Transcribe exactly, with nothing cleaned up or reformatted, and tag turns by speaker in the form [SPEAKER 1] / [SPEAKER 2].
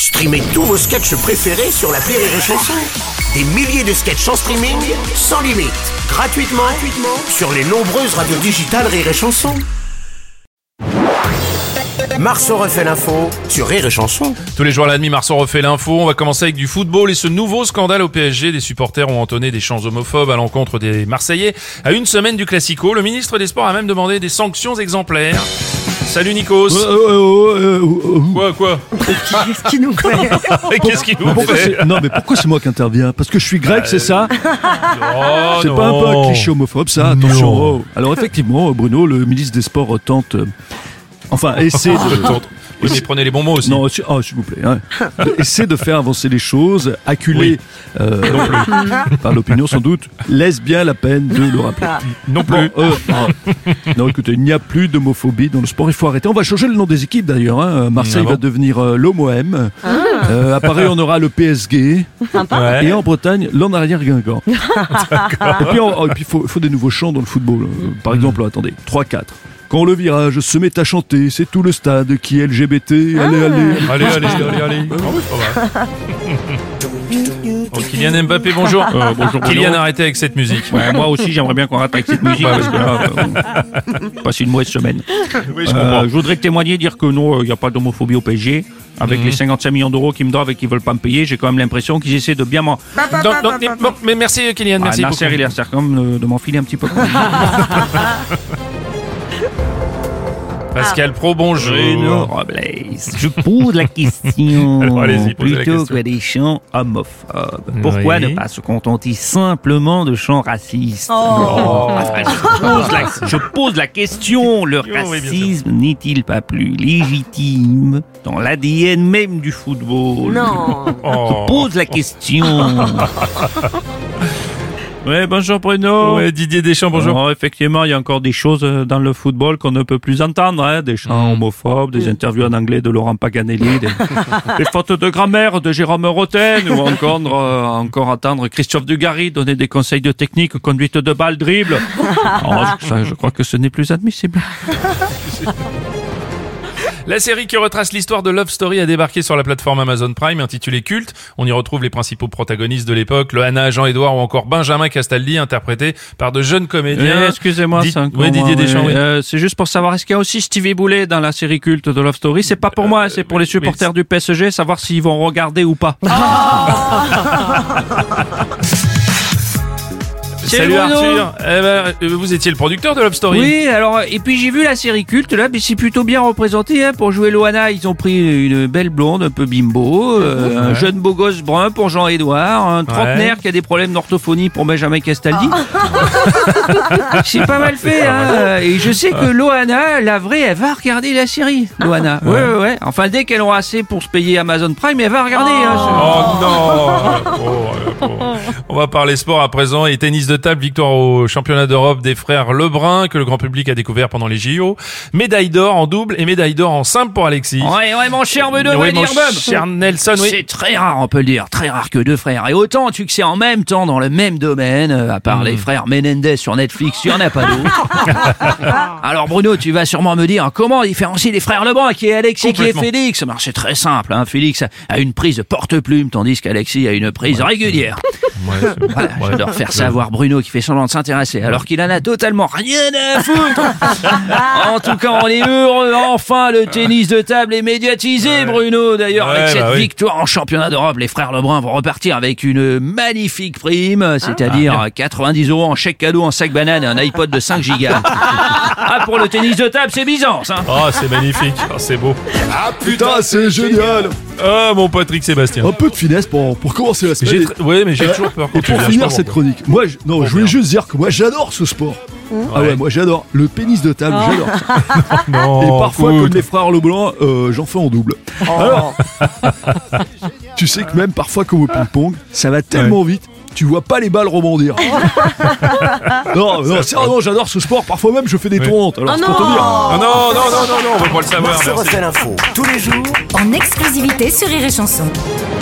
[SPEAKER 1] Streamez tous vos sketchs préférés sur l'appli Rire et Chanson. Des milliers de sketchs en streaming, sans limite, gratuitement, gratuitement sur les nombreuses radios digitales Rire et Chanson. Marceau refait l'info sur Rire et Chanson.
[SPEAKER 2] Tous les jours à la demi, Marceau refait l'info. On va commencer avec du football et ce nouveau scandale au P S G. Des supporters ont entonné des chants homophobes à l'encontre des Marseillais. À une semaine du Classico, le ministre des Sports a même demandé des sanctions exemplaires. Salut Nikos.
[SPEAKER 3] Euh, euh, euh, euh,
[SPEAKER 2] Quoi, quoi
[SPEAKER 4] Qu'est-ce qu'il nous fait?
[SPEAKER 2] Qu'est-ce qu'il nous
[SPEAKER 3] pourquoi
[SPEAKER 2] fait
[SPEAKER 3] c'est... Non mais pourquoi c'est moi qui interviens? Parce que je suis grec, c'est ça?
[SPEAKER 2] Oh,
[SPEAKER 3] C'est
[SPEAKER 2] non.
[SPEAKER 3] pas un peu un cliché homophobe ça? Attention. Oh. Alors effectivement, Bruno, le ministre des Sports tente... euh, Enfin, essaie de...
[SPEAKER 2] Oui, mais prenez les bons mots aussi.
[SPEAKER 3] Non, si- oh, s'il vous plaît. Hein. Essaie de faire avancer les choses, acculé euh, par l'opinion sans doute, laisse bien la peine de le rappeler.
[SPEAKER 2] Non plus.
[SPEAKER 3] Bon, euh, ah. Non, écoutez, il n'y a plus d'homophobie dans le sport, il faut arrêter. On va changer le nom des équipes d'ailleurs. Hein. Marseille
[SPEAKER 2] Ah bon
[SPEAKER 3] va devenir euh, l'O M O M. Euh, à Paris, on aura le P S G.
[SPEAKER 2] Ouais.
[SPEAKER 3] Et en Bretagne, l'en arrière Guingamp. Et puis, on- oh, et puis, il faut, faut des nouveaux chants dans le football. Euh, Par exemple, attendez, trois quatre. Quand le virage se met à chanter, c'est tout le stade qui est L G B T. Allez, allez.
[SPEAKER 2] Allez, allez, allez, allez. Ah oui, c'est pas mal. Oh, Kylian Mbappé, bonjour.
[SPEAKER 5] Euh, bonjour, Bruno.
[SPEAKER 2] Kylian, arrêtez avec cette musique.
[SPEAKER 5] Ouais, moi aussi, j'aimerais bien qu'on rate avec cette musique parce que là, euh, passe une mauvaise semaine.
[SPEAKER 2] Oui, je
[SPEAKER 5] Euh,
[SPEAKER 2] comprends.
[SPEAKER 5] je voudrais témoigner, dire que non, il n'y a pas d'homophobie au P S G. Avec les cinquante-cinq millions d'euros qu'ils me doivent et qu'ils veulent pas me payer, j'ai quand même l'impression qu'ils essaient de bien m'en...
[SPEAKER 2] Non, non, mais- bon, mais merci Kylian, merci
[SPEAKER 5] Ah, Nasser,
[SPEAKER 2] beaucoup.
[SPEAKER 5] il a l'air comme de, de m'enfiler un petit peu.
[SPEAKER 2] Pascal Pro, bonjour.
[SPEAKER 5] Bruno Robles, je pose la question.
[SPEAKER 2] Alors, allez-y, posez la
[SPEAKER 5] plutôt
[SPEAKER 2] question.
[SPEAKER 5] que des chants homophobes. Pourquoi
[SPEAKER 2] Oui.
[SPEAKER 5] ne pas se contenter simplement de chants racistes?
[SPEAKER 2] Oh.
[SPEAKER 5] Enfin, je, pose la, je pose la question. Le
[SPEAKER 2] Oui, bien sûr.
[SPEAKER 5] racisme n'est-il pas plus légitime dans l'A D N même du football?
[SPEAKER 4] Non.
[SPEAKER 2] Oh.
[SPEAKER 5] Je pose la question. Ouais, bonjour Bruno.
[SPEAKER 2] Ouais, Didier Deschamps, bonjour.
[SPEAKER 5] Alors, effectivement, il y a encore des choses euh, dans le football qu'on ne peut plus entendre, hein, des chants homophobes, des interviews en anglais de Laurent Paganelli, des, des fautes de grammaire de Jérôme Roten, ou encore, euh, encore entendre Christophe Dugarry donner des conseils de technique, conduite de balle, dribble. Alors, je, ça, je crois que ce n'est plus admissible.
[SPEAKER 2] La série qui retrace l'histoire de Love Story a débarqué sur la plateforme Amazon Prime, intitulée Culte. On y retrouve les principaux protagonistes de l'époque, Loana, Jean-Édouard ou encore Benjamin Castaldi, interprétés par de jeunes comédiens.
[SPEAKER 5] Eh, excusez-moi,
[SPEAKER 2] Di-
[SPEAKER 5] c'est encore
[SPEAKER 2] ouais, Didier
[SPEAKER 5] moi,
[SPEAKER 2] Deschamps,
[SPEAKER 5] ouais.
[SPEAKER 2] oui.
[SPEAKER 5] Euh, c'est juste pour savoir, est-ce qu'il y a aussi Stevie Boulet dans la série culte de Love Story? C'est pas pour moi, c'est pour les supporters du P S G, savoir s'ils vont regarder ou pas.
[SPEAKER 2] Salut
[SPEAKER 5] Bruno.
[SPEAKER 2] Arthur. Eh ben, euh, vous étiez le producteur de Love Story.
[SPEAKER 5] Oui, alors, et puis j'ai vu la série culte, là, mais c'est plutôt bien représenté, hein. Pour jouer Loana, ils ont pris une belle blonde, un peu bimbo, euh, un jeune beau gosse brun pour Jean-Édouard, un trentenaire qui a des problèmes d'orthophonie pour Benjamin Castaldi. C'est pas mal fait, hein. Et je sais que Loana, la vraie, elle va regarder la série, Loana. Ouais, ouais, ouais. Enfin, dès qu'elle aura assez pour se payer Amazon Prime, elle va regarder, hein.
[SPEAKER 2] Oh non. Oh, euh, oh. On va parler sport à présent et tennis de table, victoire au championnat d'Europe des frères Lebrun que le grand public a découvert pendant les J O. Médaille d'or en double et médaille d'or en simple pour Alexis.
[SPEAKER 5] Ouais, ouais, mon cher Bruno,
[SPEAKER 2] Oui,
[SPEAKER 5] va
[SPEAKER 2] mon
[SPEAKER 5] dire Bob.
[SPEAKER 2] cher Nelson, oui.
[SPEAKER 5] C'est très rare, on peut le dire, très rare que deux frères. Et autant tu que c'est en même temps dans le même domaine, euh, à part les frères Menendez sur Netflix, il n'y en a pas d'autres. Alors Bruno, tu vas sûrement me dire comment différencier les frères Lebrun, qui est Alexis, qui est
[SPEAKER 2] Complètement.
[SPEAKER 5] Félix. Alors, c'est très simple, hein. Félix a une prise porte-plume, tandis qu'Alexis a une prise régulière.
[SPEAKER 2] Ouais, c'est-
[SPEAKER 5] Voilà,
[SPEAKER 2] ouais.
[SPEAKER 5] j'adore faire savoir Bruno qui fait semblant de s'intéresser, alors qu'il en a totalement rien à foutre. En tout cas, on est heureux. Enfin, le tennis de table est médiatisé, Bruno. D'ailleurs,
[SPEAKER 2] Ouais,
[SPEAKER 5] avec cette
[SPEAKER 2] bah oui.
[SPEAKER 5] victoire en championnat d'Europe, les frères Lebrun vont repartir avec une magnifique prime, c'est-à-dire quatre-vingt-dix euros en chèque cadeau, en sac banane et un iPod de cinq gigas. Ah, pour le tennis de table, c'est Byzance, hein.
[SPEAKER 2] Oh, c'est magnifique. Oh, c'est beau.
[SPEAKER 3] Ah putain, c'est génial.
[SPEAKER 2] Oh, mon Patrick Sébastien.
[SPEAKER 3] Un peu de finesse pour, pour commencer la semaine.
[SPEAKER 2] J'ai tr- ouais, mais j'ai toujours peur quand
[SPEAKER 3] Et
[SPEAKER 2] tu
[SPEAKER 3] pour
[SPEAKER 2] viens, je
[SPEAKER 3] finir
[SPEAKER 2] sais
[SPEAKER 3] cette
[SPEAKER 2] pas
[SPEAKER 3] chronique, moi, je, non, je voulais
[SPEAKER 2] merde.
[SPEAKER 3] juste dire que moi j'adore ce sport. Ah
[SPEAKER 2] Ouais.
[SPEAKER 3] ouais, moi j'adore le pénis de table, j'adore.
[SPEAKER 2] pourquoi. Non,
[SPEAKER 3] Et parfois,
[SPEAKER 2] écoute.
[SPEAKER 3] comme les frères Leblanc, euh, j'en fais en double. Alors, tu sais que même parfois, comme au ping-pong, ça va tellement vite, tu vois pas les balles rebondir. non, non, sérieusement, j'adore ce sport. Parfois même, je fais des
[SPEAKER 2] Oui.
[SPEAKER 3] tournantes. Alors,
[SPEAKER 4] Oh
[SPEAKER 3] c'est pour te dire.
[SPEAKER 2] Ah non, non, non, non, non, on veut pas le savoir.
[SPEAKER 1] Marceau
[SPEAKER 2] merci.
[SPEAKER 1] refait l'info tous les jours
[SPEAKER 6] En exclusivité sur Rire et Chanson.